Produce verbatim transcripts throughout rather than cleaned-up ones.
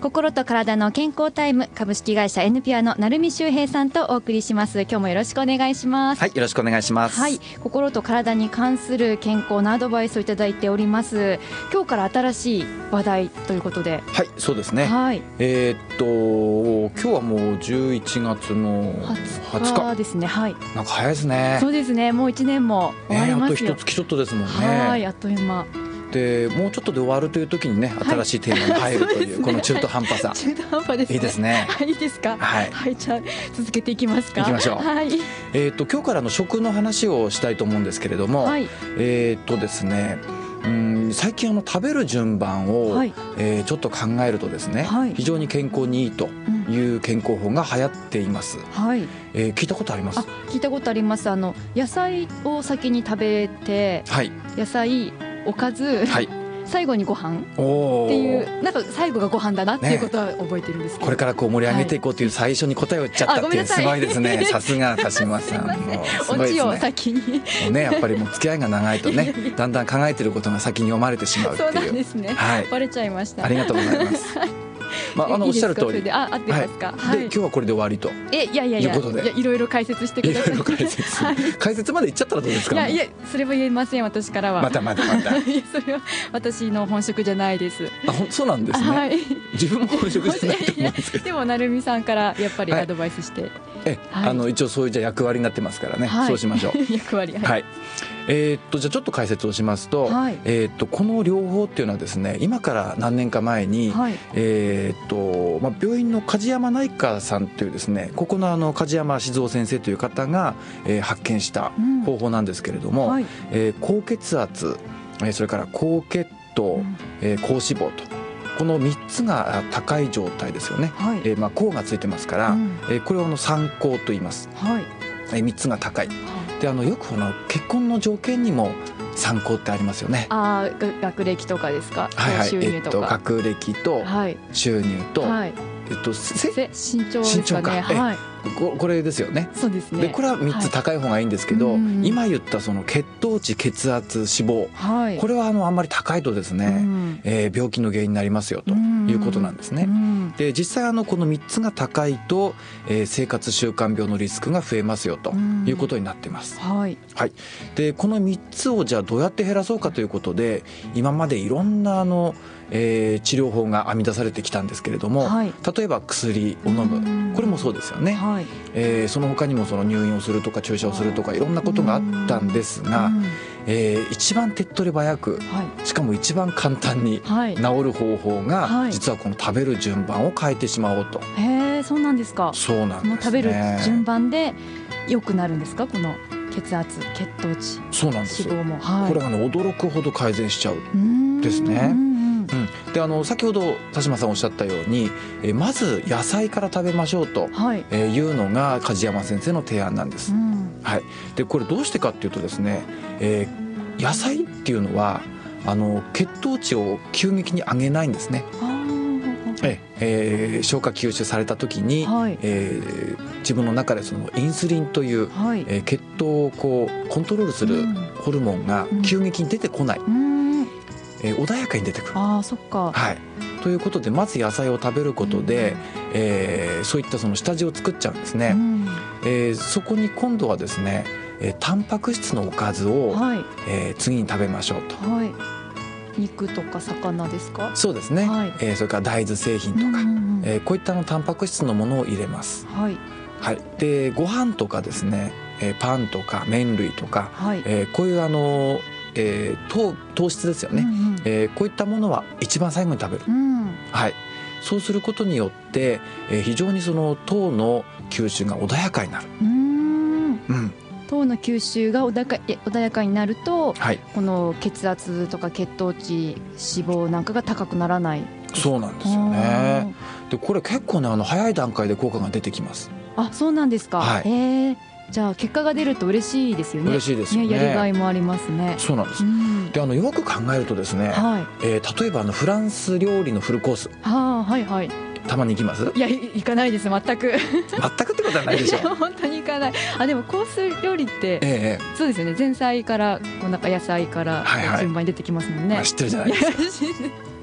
心と体の健康タイム、株式会社 エヌピュア の成海修平さんとお送りします。今日もよろしくお願いします。 はい、よろしくお願いします。 はい、心と体に関する健康のアドバイスをいただいております。今日から新しい話題ということで。 はい、そうですね、 はい、 えー、っと今日はもうじゅういちがつのはつかですね。はい、 なんか早いですね。 そうですね、もういちねんも終わりますよ、 えー、あと一月ちょっとですもんね。 はい、あっという間で、もうちょっとで終わるという時にね、新しいテーマに入るという、はい、この中途半端さ中途半端ですね。 いいですね。 はい、いいですか。 はい、 はい、じゃあ続けていきますか。 いきましょう。 はい、 えー、っと今日からの食の話をしたいと思うんですけれども、はい、えー、っとですねうん、最近あの食べる順番を、はい、えー、ちょっと考えるとですね、はい、非常に健康にいいという健康法が流行っています。はい、えー、聞いたことあります？あ、 聞いたことあります。あの野菜を先に食べて、はい、野菜おかず、はい、最後にご飯っていう、なんか最後がご飯だなっていうことは覚えてるんですけど、ね、 これからこう盛り上げていこうという最初に答えを言っちゃったっていう、すごいですね。さすが鹿島さん、もうすごいですね。 オチを先にもうね、やっぱりもう付き合いが長いとねだんだん考えてることが先に読まれてしまうっていう。 そうなんですね、はい、バレちゃいました。 ありがとうございますまあ、あのおっしゃる通り、 あ、合ってますか。 はい、で今日はこれで終わりとえいやいやいや、 いうことで、 いや、いろいろ解説してください。 いろいろ解説、はい、解説まで言っちゃったらどうですか。 いやいや、それは言えません、私からは。 またまたまたいや、それは私の本職じゃないです。 あ、ほそうなんですね、はい、自分も本職じゃないと思うんですけど。 でも成海さんからやっぱりアドバイスして、はい、 え、はい、あの一応そういうじゃ役割になってますからね、はい、そうしましょう。 役割、はい、 はい、えー、っとじゃあちょっと解説をしますと、はい、えー、っとこの療法っていうのはですね、今から何年か前に、はい、えー、っとまあ、病院の梶山内科さんというですね、ここのあの梶山静雄先生という方が、えー、発見した方法なんですけれども、うん、はい、えー、高血圧、えー、それから高血糖、うん、えー、高脂肪と、このみっつが高い状態ですよね、はい、えーまあ、高がついてますから、うん、えー、これをあの三高と言います、はい、えー、みっつが高い、はい、であのよくこの結婚の条件にも三高ってありますよね。 あ、学歴とかですか。 はいはい、 収入とか、 えっと、学歴と収入と、はい、えっと、せ身長ですかね。はい、 こ, これですよね。 そうですね。 でこれはみっつ高い方がいいんですけど、はい、今言ったその血糖値、血圧、脂肪、はい、これはあのあんまり高いとですね、うん、えー、病気の原因になりますよということなんですね。うん、で実際あのこのみっつが高いと、えー、生活習慣病のリスクが増えますよということになっています。うん、はいはい、でこのみっつをじゃあどうやって減らそうかということで、今までいろんなあのえー、治療法が編み出されてきたんですけれども、はい、例えば薬を飲む、これもそうですよね、はい、えー、その他にもその入院をするとか注射をするとかいろんなことがあったんですが、えー、一番手っ取り早く、はい、しかも一番簡単に治る方法が、はい、実はこの食べる順番を変えてしまおうと。 へー、そうなんですか。 そうなんですね。 この食べる順番で良くなるんですか、この血圧、血糖値、 そうなんですよ。 脂肪も、はい、これが、ね、驚くほど改善しちゃうんですね。うん、であの先ほど田島さんおっしゃったように、えまず野菜から食べましょうと、はい、えー、いうのが梶山先生の提案なんです。うん、はい、でこれどうしてかっていうとですね、えー、野菜っていうのはあの血糖値を急激に上げないんですね。ええー、消化吸収された時に、はい、えー、自分の中でそのインスリンという、はい、えー、血糖をこうコントロールするホルモンが急激に出てこない、うん、えー、穏やかに出てくる。 あ、そっか、 はい、ということでまず野菜を食べることで、うん、えー、そういったその下地を作っちゃうんですね。うん、えー、そこに今度はですね、えー、タンパク質のおかずを、はい、えー、次に食べましょうと。はい、 肉とか魚ですか。 そうですね、はい、えー、それから大豆製品とか、うんうんうん、えー、こういったのタンパク質のものを入れます。はいはい、でご飯とかですね、えー、パンとか麺類とか、はい、えー、こういうあの、えー、糖, 糖質ですよね、うんうん、えー、こういったものは一番最後に食べる。うん、はい、そうすることによって、えー、非常にその糖の吸収が穏やかになる。うーん、うん、 糖の吸収が穏やか、穏やかになると、はい、この血圧とか血糖値、脂肪なんかが高くならない。 そうなんですよね。でこれ結構ね、あの早い段階で効果が出てきます。 あ、そうなんですか。はい、えー、じゃあ結果が出ると嬉しいですよね。 嬉しいですよね。 やりがいもありますね。 そうなんです。うん、であのよく考えるとですね、はい、えー、例えばあのフランス料理のフルコース、はあ、はいはい、たまに行きます？ いや、行かないです、全く。全くってことはないでしょ。 いや本当に行かない。あ、でもコース料理って、ええ、そうですよね。前菜からこうなんか野菜から順番に出てきますもんね。 はいはい、まあ、知ってるじゃないですか。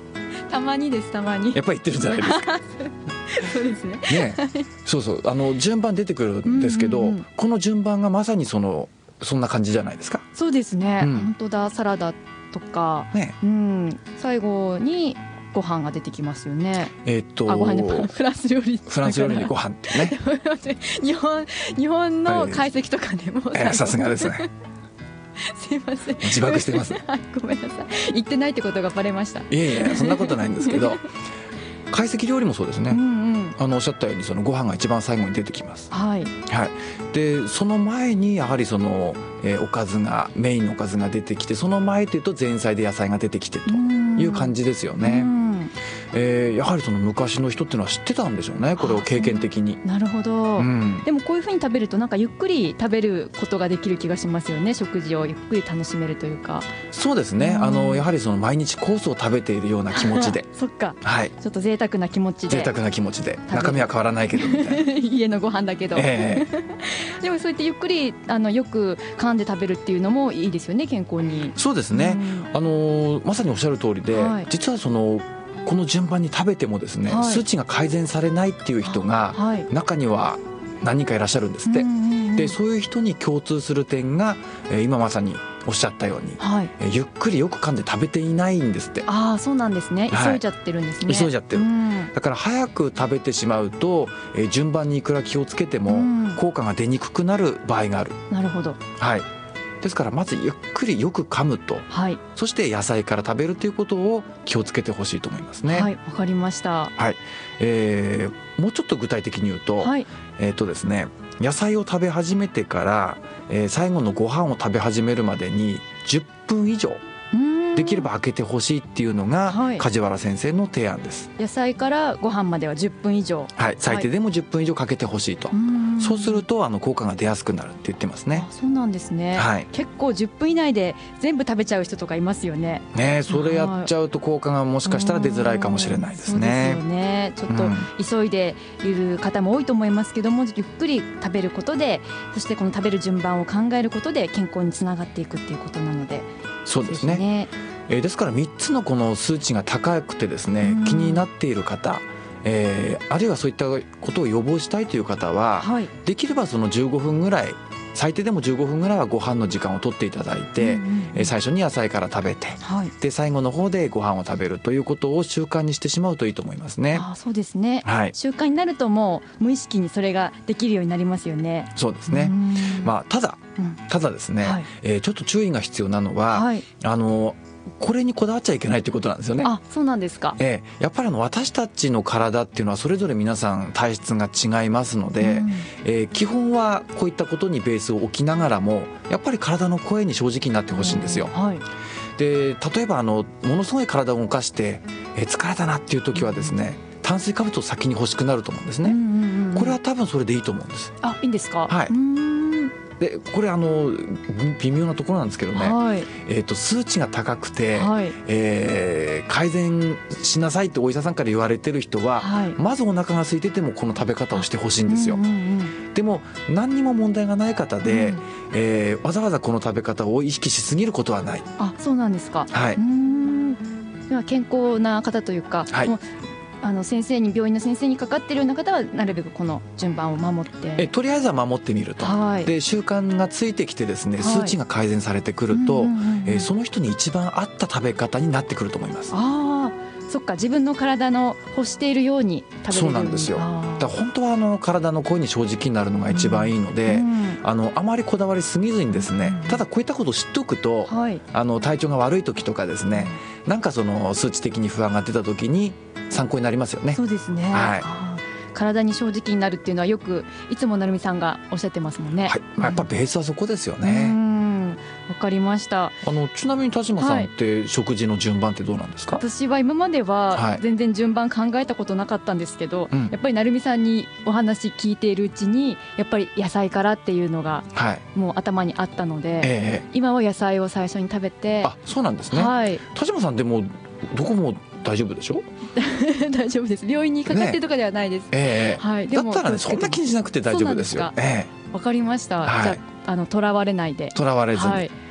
たまにです、たまにやっぱり言ってるんじゃないですかそうですねね、そうそう、あの順番出てくるんですけど、うんうんうん、この順番がまさにそのそんな感じじゃないですか。 そうですね、うん、本当だ、サラダとか、ね、うん、最後にご飯が出てきますよね。 えー、っとあ、ご飯ね、フランス料理、 フランス料理にご飯ってね日本日本の解析とかでもさすがですねすいません、 自爆してます、 はい、ごめんなさい、言ってないってことがバレました。 いやいや、そんなことないんですけど懐石料理もそうですね、うんうん、あのおっしゃったようにそのご飯が一番最後に出てきます、はいはい、でその前にやはりその、えー、おかずがメインのおかずが出てきて、その前というと前菜で野菜が出てきてという感じですよね。えー、やはりその昔の人っていうのは知ってたんでしょうね、これを経験的に。 なるほど、うん、でもこういうふうに食べるとなんかゆっくり食べることができる気がしますよね。食事をゆっくり楽しめるというか。 そうですね、あのやはりその毎日コースを食べているような気持ちでそっか、 はい、 ちょっと贅沢な気持ちで贅沢な気持ちで中身は変わらないけどみたいな家のご飯だけど、えー、でもそうやってゆっくりあのよく噛んで食べるっていうのもいいですよね、健康に。 そうですね、あのまさにおっしゃる通りで、はい、実はそのこの順番に食べてもですね、はい、数値が改善されないっていう人が中には何人かいらっしゃるんですって、でそういう人に共通する点が、えー、今まさにおっしゃったように、はい、えー、ゆっくりよく噛んで食べていないんですって。 ああ、そうなんですね、急いじゃってるんですね、 はい、急いじゃってる、だから早く食べてしまうと、えー、順番にいくら気をつけても効果が出にくくなる場合がある。 なるほど、 はい、ですからまずゆっくりよく噛むと、はい、そして野菜から食べるということを気をつけてほしいと思いますね。 はい、わかりました。 はい、えー、もうちょっと具体的に言うと、はい、えーとですね、野菜を食べ始めてから、えー、最後のご飯を食べ始めるまでにじゅっぷん以上できれば空けてほしいっていうのが、はい、梶原先生の提案です。 野菜からご飯まではじゅっぷん以上、 はい、最低でもじゅっぷん以上かけてほしいと、はい、そうするとあの効果が出やすくなるって言ってますね。 あ、そうなんですね、はい、結構じゅっぷん以内で全部食べちゃう人とかいますよね。 ね、それやっちゃうと効果がもしかしたら出づらいかもしれないですね。 そうですよね、ちょっと急いでいる方も多いと思いますけども、ゆっくり食べることで、そしてこの食べる順番を考えることで健康につながっていくっていうことなので。 そうですね、ね、えー、ですからみっつのこの数値が高くてですね、気になっている方、えー、あるいはそういったことを予防したいという方は、はい、できればそのじゅうごふんぐらい、最低でもじゅうごふんぐらいはご飯の時間を取っていただいて、うんうん、えー、最初に野菜から食べて、はい、で最後の方でご飯を食べるということを習慣にしてしまうといいと思いますね。 あ、そうですね、 はい、 習慣になるともう無意識にそれができるようになりますよね。 そうですね、まあ、ただ、うん、ただですね、はい、えー、ちょっと注意が必要なのは、はい、あのこれにこだわっちゃいけないということなんですよね。 あ、そうなんですか。 えー、やっぱりあの私たちの体っていうのはそれぞれ皆さん体質が違いますので、うん、えー、基本はこういったことにベースを置きながらもやっぱり体の声に正直になってほしいんですよ、うん、はい、で例えばあのものすごい体を動かして、えー、疲れたなっていう時はですね、うん、炭水化物を先に欲しくなると思うんですね、うんうんうん、これは多分それでいいと思うんです。 あ、いいんですか。 はい、うーん、でこれあの微妙なところなんですけどね、はい、えー、と数値が高くて、はい、えー、改善しなさいってお医者さんから言われてる人は、はい、まずお腹が空いててもこの食べ方をしてほしいんですよ、うんうんうん、でも何にも問題がない方で、うん、えー、わざわざこの食べ方を意識しすぎることはない。 あ、そうなんですか。 はい、うーん、では健康な方というか、はい、もうあの先生に病院の先生にかかっているような方はなるべくこの順番を守ってえとりあえずは守ってみると、はい、で習慣がついてきてですね、数値が改善されてくると、はい、えー、その人に一番合った食べ方になってくると思います。 あ、そっか、自分の体の欲しているように食べれるように。 そうなんですよ。だから本当はあの体の声に正直になるのが一番いいので、うんうん、あのあまりこだわりすぎずにですね、うん、ただこういったことを知っておくと、はい、あの体調が悪い時とかですね、なんかその数値的に不安が出た時に参考になりますよね。 そうですね、はい、体に正直になるっていうのはよくいつも成美さんがおっしゃってますもんね。 はい、まあ、やっぱベースはそこですよね。 うん、わかりました。 あのちなみに田島さんって食事の順番ってどうなんですか。 私は今までは全然順番考えたことなかったんですけど、はい、やっぱり成美さんにお話聞いているうちにやっぱり野菜からっていうのがもう頭にあったので、はい、えー、今は野菜を最初に食べて。 あ、そうなんですね、はい、田島さんでもどこも大丈夫でしょ大丈夫です。病院にかかってるとかではないです、ね、 えーはい、でもだったらね、そんな気にしなくて大丈夫ですよ。 わ、えー、かりました、はい、じゃあ、あの囚われないで囚われずに、はい、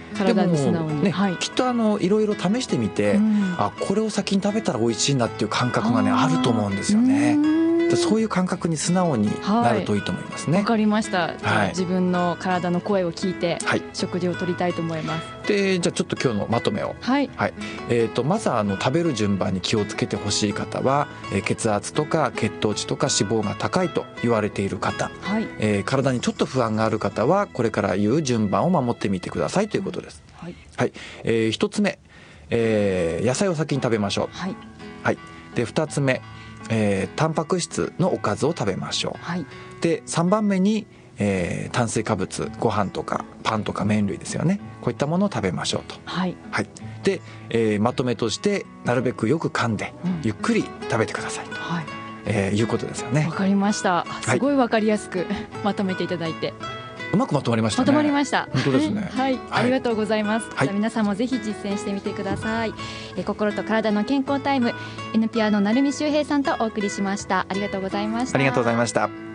体に素直に、 ね、はい、きっとあのいろいろ試してみて、うん、あこれを先に食べたら美味しいなっていう感覚がね あ, あると思うんですよね。そういう感覚に素直になるといいと思いますね。 わ、はい、かりました。じゃあ、はい、自分の体の声を聞いて、はい、食事をとりたいと思います。 でじゃあちょっと今日のまとめを、はいはい、えー、とまずあの食べる順番に気をつけてほしい方は、えー、血圧とか血糖値とか脂肪が高いと言われている方、はい、えー、体にちょっと不安がある方はこれから言う順番を守ってみてくださいということです。はいはい、えー、ひとつめ、えー、野菜を先に食べましょう。はいはい、でふたつめ、えー、タンパク質のおかずを食べましょう。はい、でさんばんめに、えー、炭水化物、ご飯とかパンとか麺類ですよね、こういったものを食べましょうと。はいはい、で、えー、まとめとしてなるべくよく噛んで、うん、ゆっくり食べてくださいと、はい、えー、いうことですよね。 わかりました。すごいわかりやすく、はい、まとめていただいてうまくまとまりましたね。 まとまりました。 本当ですね。 はい、ありがとうございます。はい、じゃあ皆さんもぜひ実践してみてください。え心と体の健康タイム、エヌピアの成海秀平さんとお送りしました。ありがとうございました。 ありがとうございました。